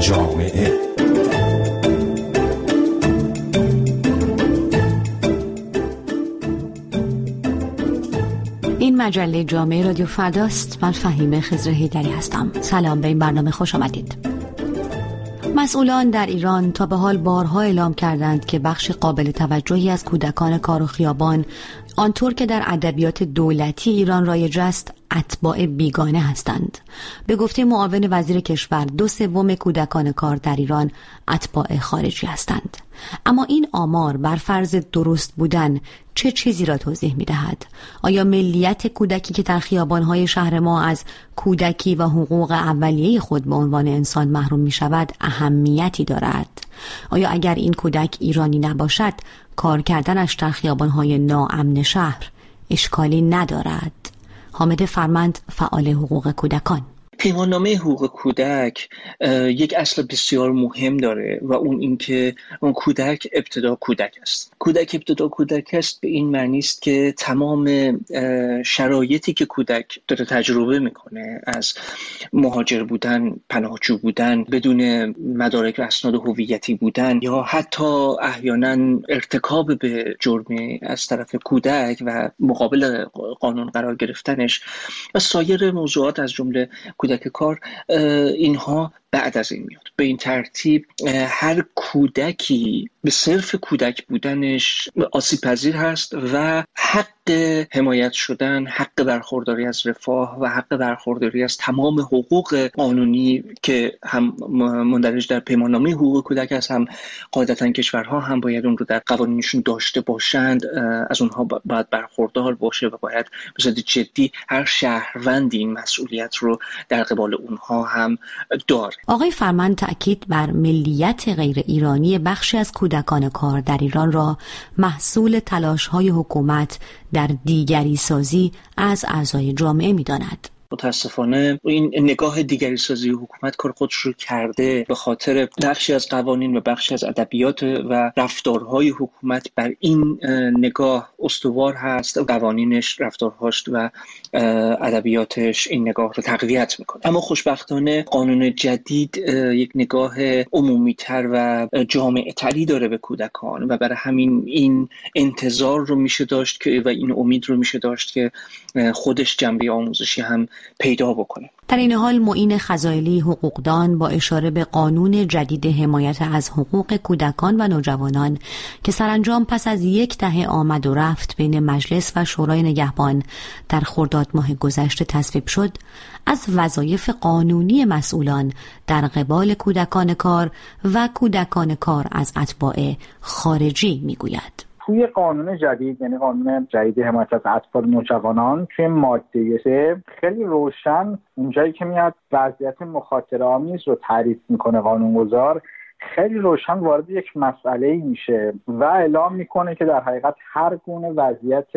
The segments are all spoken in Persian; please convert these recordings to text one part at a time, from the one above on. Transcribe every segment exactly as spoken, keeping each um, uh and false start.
جامعه. این مجله جامعه رادیو فرداست. من فهیمه خضر حیدری هستم. سلام، به این برنامه خوش آمدید. مسئولان در ایران تا به حال بارها اعلام کردند که بخش قابل توجهی از کودکان کار و خیابان، آنطور که در ادبیات دولتی ایران رایج است، اتباع بیگانه هستند. به گفته معاون وزیر کشور، دو سوم کودکان کار در ایران اتباع خارجی هستند. اما این آمار بر فرض درست بودن چه چیزی را توضیح می دهد؟ آیا ملیت کودکی که در خیابان‌های شهر ما از کودکی و حقوق اولیه خود به عنوان انسان محروم می شود اهمیتی دارد؟ آیا اگر این کودک ایرانی نباشد، کار کردنش در خیابان‌های ناامن شهر اشکالی ندارد؟ حامد فرمند، فعال حقوق کودکان: پیماننامه حقوق کودک یک اصل بسیار مهم داره و اون اینکه اون کودک ابتدا کودک است. کودک ابتدا کودک است به این معنی است که تمام شرایطی که کودک داره تجربه میکنه، از مهاجر بودن، پناهجو بودن، بدون مدارک و اسناد هویتی بودن، یا حتی احیانا ارتکاب به جرمی از طرف کودک و مقابل قانون قرار گرفتنش و سایر موضوعات از جمله کودک کار، اینها بعد از این میاد. به این ترتیب هر کودکی به صرف کودک بودنش آسیب پذیر هست و حق حمایت شدن، حق برخورداری از رفاه و حق برخورداری از تمام حقوق قانونی که هم مندرج در پیماننامه حقوق کودک است، هم قاعدتاً کشورها هم باید اون رو در قوانینشون داشته باشند، از اونها باید برخوردار باشه و باید به صورت جدی هر شهروندی این مسئولیت رو در قبال اونها هم داره. آقای فرمند تأکید بر ملیت غیر ایرانی بخشی از کودکان کار در ایران را محصول تلاش‌های حکومت در دیگری سازی از اعضای جامعه می‌داند. متاسفانه این نگاه دیگری سازی حکومت کار خودش رو کرده، به خاطر بخشی از قوانین و بخشی از ادبیات و رفتارهای حکومت بر این نگاه استوار هست. قوانینش، رفتارهاش و ادبیاتش این نگاه رو تقویت میکنه. اما خوشبختانه قانون جدید یک نگاه عمومی‌تر و جامع‌تری داره به کودکان و برای همین این انتظار رو میشه داشت که و این امید رو میشه داشت که خودش جنبه آموزشی هم پیدا بکنه. در این حال معین خزائلی حقوقدان با اشاره به قانون جدید حمایت از حقوق کودکان و نوجوانان که سرانجام پس از یک دهه آمد و رفت بین مجلس و شورای نگهبان در خرداد ماه گذشته تصویب شد، از وظایف قانونی مسئولان در قبال کودکان کار و کودکان کار از اتباع خارجی میگوید. توی قانون جدید، یعنی قانون جدید حمایت از اطفال نوجوانان، توی ماده سه خیلی روشن اونجایی که میاد وضعیت مخاطره آمیز رو تعریف میکنه قانونگذار، خیلی روشن وارد یک مسئله میشه و اعلام میکنه که در حقیقت هر گونه وضعیت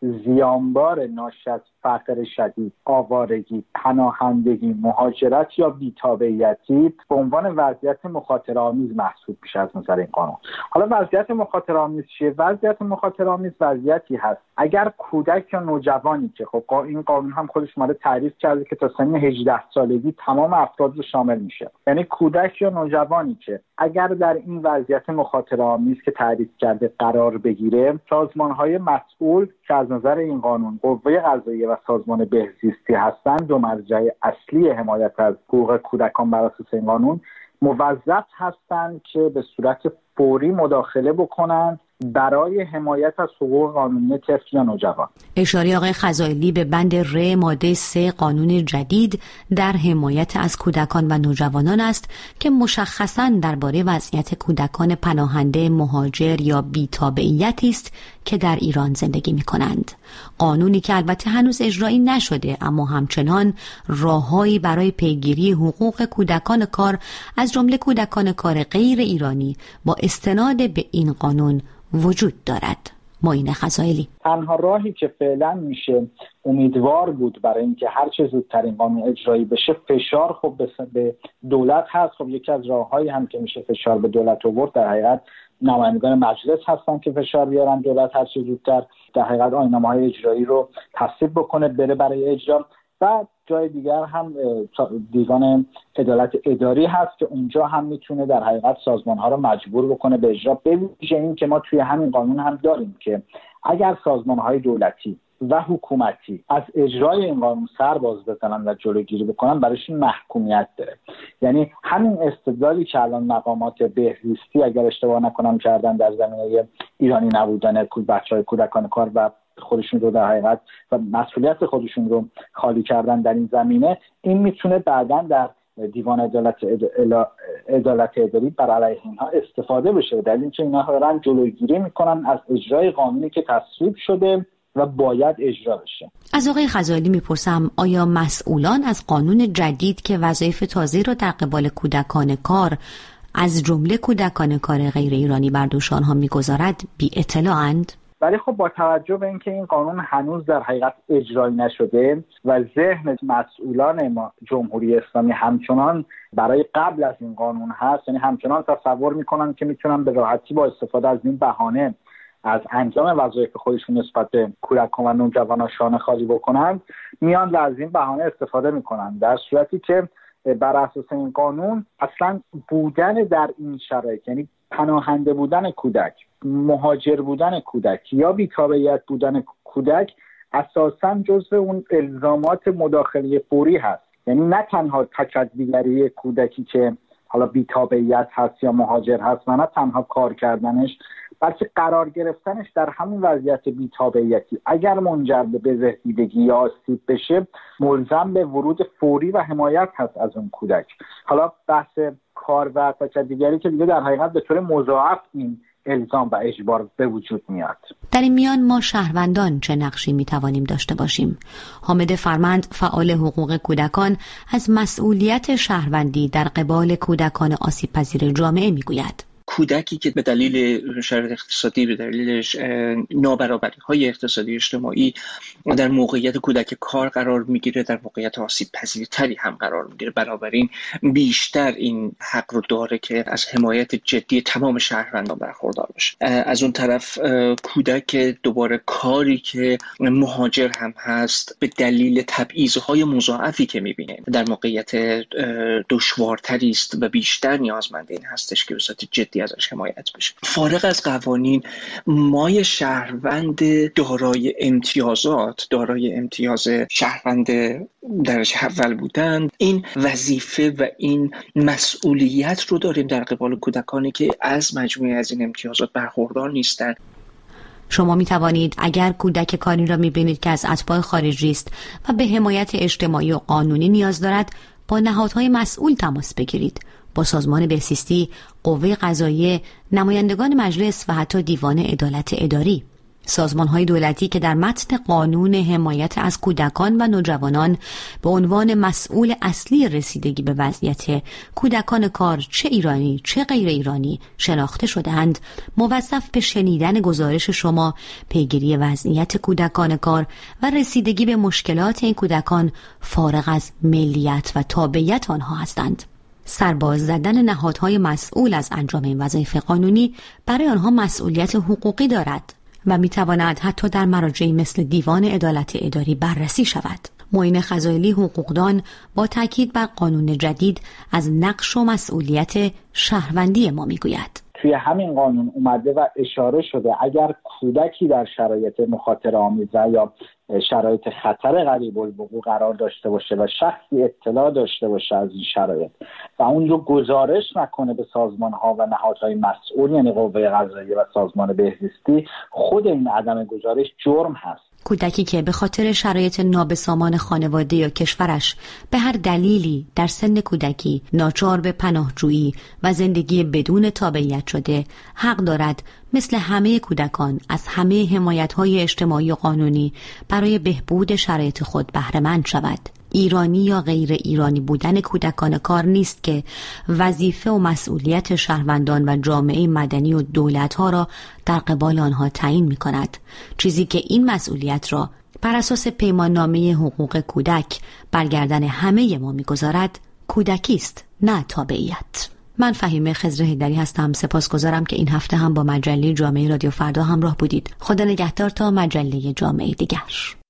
زیانبار ناشی از فقر شدید، آوارگی، پناهندگی، مهاجرت یا بی‌تابعیتی به عنوان وضعیت مخاطره آمیز محسوب میشه از نظر این قانون. حالا وضعیت مخاطره آمیز چیه؟ وضعیت مخاطره آمیز وضعیتی هست اگر کودک یا نوجوانی که خب این قانون هم خودش اومده تعریف کرده که تا سن هجده سالگی تمام افراد رو شامل میشه، یعنی کودک یا نوجوانی که اگر در این وضعیت مخاطره آمیز که تعریف کرده قرار بگیره، سازمان‌های مسئول که از نظر این قانون قوه قضاییه و سازمان بهزیستی هستند، دو مرجع اصلی حمایت از حقوق کودکان بر اساس این قانون، موظف هستند که به صورت فوری مداخله بکنند برای حمایت از حقوق قانونی طفل یا نوجوان. اشاره آقای خزائلی به بند ر ماده سه قانون جدید در حمایت از کودکان و نوجوانان است که مشخصاً درباره وضعیت کودکان پناهنده، مهاجر یا بی‌تابعیتی است که در ایران زندگی می‌کنند. قانونی که البته هنوز اجرایی نشده، اما همچنان راههایی برای پیگیری حقوق کودکان کار از جمله کودکان کار غیر ایرانی با استناد به این قانون وجود دارد. معین خزائلی: تنها راهی که فعلا میشه امیدوار بود برای اینکه هر چه زودتر این قانون اجرایی بشه، فشار خب به دولت هست. خب یکی از راههایی هم که میشه فشار به دولت آورد در حقیقت نمایندگان مجلس هستن که فشار بیارن دولت هر چه زودتر در حقیقت آیین‌نامه‌های اجرایی رو تصویب بکنه، بره برای اجرا. و جای دیگر هم دیوان عدالت اداری هست که اونجا هم میتونه در حقیقت سازمان‌ها رو مجبور بکنه به اجرا. به ویژه این که ما توی همین قانون هم داریم که اگر سازمان‌های دولتی و حکومتی از اجرای این قانون سر باز بزنن و جلوگیری بکنن برایشون محکومیت داره. یعنی همین استدلالی که الان مقامات بهزیستی اگر اشتباه نکنم کردن در زمینه ایرانی نبودن بچه‌های کودکان کار و خودشون رو در حقیقت و مسئولیت خودشون رو خالی کردن در این زمینه، این میتونه بعداً در دیوان عدالت عدالت اداری بر علیه اینها استفاده بشه، در اینکه اینها دارن جلوگیری میکنن از اجرای قانونی که تصویب شده و باید اجرا بشه. از آقای غزالی میپرسم آیا مسئولان از قانون جدید که وظایف تازه را در قبال کودکان کار از جمله کودکان کار غیر ایرانی بر دوش آنها میگذارد بی اطلاعند؟ ولی خب با توجه به اینکه این قانون هنوز در حقیقت اجرایی نشده و ذهن مسئولان ما جمهوری اسلامی همچنان برای قبل از این قانون هست، یعنی همچنان تصور میکنن که میتونن به راحتی با استفاده از این بهانه از انجام وظایف خودشون نسبت به کودکان و نوجوانان شانه خالی بکنند، میان و از این بهانه استفاده میکنن، در صورتی که بر اساس این قانون اصلا بودن در این شرایط، یعنی پناهنده بودن کودک، مهاجر بودن کودک یا بی‌تابعیت بودن کودک اساساً جزء اون الزامات مداخله فوری هست. یعنی نه تنها تجدیدگری کودکی که حالا بی‌تابعیت هست یا مهاجر هست و نه تنها کار کردنش، بلکه قرار گرفتنش در همین وضعیت بی‌تابعیتی اگر منجر به بزهیدگی یا آسیب بشه ملزم به ورود فوری و حمایت هست از اون کودک. حالا بحث کار و تجدیدگری که دیگه در حقیقت به طور مضاعف این الزام و اجبار به وجود میاد. در این میان ما شهروندان چه نقشی میتوانیم داشته باشیم؟ حامد فرمند فعال حقوق کودکان از مسئولیت شهروندی در قبال کودکان آسیب پذیر جامعه میگوید. کودکی که به دلیل شرایط اقتصادی، به دلیل نابرابری‌های اقتصادی اجتماعی در موقعیت کودک کار قرار میگیره، در موقعیت آسیب پذیرتری هم قرار میگیره، بنابراین بیشتر این حق رو داره که از حمایت جدی تمام شهروندان برخوردار بشه. از اون طرف کودک دوباره کاری که مهاجر هم هست به دلیل تبعیض‌های مضاعفی که میبینه در موقعیت دشوارتری است و بیشتر نیازمند این هستش که به صورت جدی ازش حمایت بشه. فارغ از قوانین، مای شهروند دارای امتیازات، دارای امتیاز شهروند درجه اول بودن، این وظیفه و این مسئولیت رو داریم در قبال کودکانی که از مجموعه از این امتیازات برخوردار نیستن. شما می توانید اگر کودک کاری را می بینید که از اتباع خارجی است و به حمایت اجتماعی و قانونی نیاز دارد، با نهادهای مسئول تماس بگیرید، با سازمان بهزیستی، قوه قضاییه، نمایندگان مجلس و حتی دیوان عدالت اداری. سازمان‌های دولتی که در متن قانون حمایت از کودکان و نوجوانان به عنوان مسئول اصلی رسیدگی به وضعیت کودکان کار چه ایرانی چه غیر ایرانی شناخته شده‌اند، موظف به شنیدن گزارش شما، پیگیری وضعیت کودکان کار و رسیدگی به مشکلات این کودکان فارغ از ملیت و تابعیت آنها هستند. سرباز زدن نهادهای مسئول از انجام این وظایف قانونی برای آنها مسئولیت حقوقی دارد و میتواند حتی در مراجعی مثل دیوان عدالت اداری بررسی شود. معین غزالی حقوقدان با تاکید بر قانون جدید از نقش و مسئولیت شهروندی ما میگوید. توی همین قانون اومده و اشاره شده اگر کودکی در شرایط مخاطره آمیز یا شرایط خطر قریب الوقوع قرار داشته باشه و شخصی اطلاع داشته باشه از این شرایط و اون رو گزارش نکنه به سازمان‌ها و نهادهای مسئول، یعنی قوه قضاییه و سازمان بهزیستی، خود این عدم گزارش جرم هست. کودکی که به خاطر شرایط نابسامان خانواده یا کشورش به هر دلیلی در سن کودکی ناچار به پناهجویی و زندگی بدون تابعیت شده، حق دارد مثل همه کودکان از همه حمایت‌های اجتماعی و قانونی برای بهبود شرایط خود بهره‌مند شود. ایرانی یا غیر ایرانی بودن کودکان کار نیست که وظیفه و مسئولیت شهروندان و جامعه مدنی و دولت‌ها را در قبال آنها تعیین می‌کند. چیزی که این مسئولیت را بر اساس پیماننامه حقوق کودک برگردن همه ما می‌گذارد، کودکی است، نه تابعیت. من فهیمه خضر حیدری هستم. سپاسگزارم که این هفته هم با مجله جامعه رادیو فردا همراه بودید. خدا نگهدار تا مجله جامعه دیگر.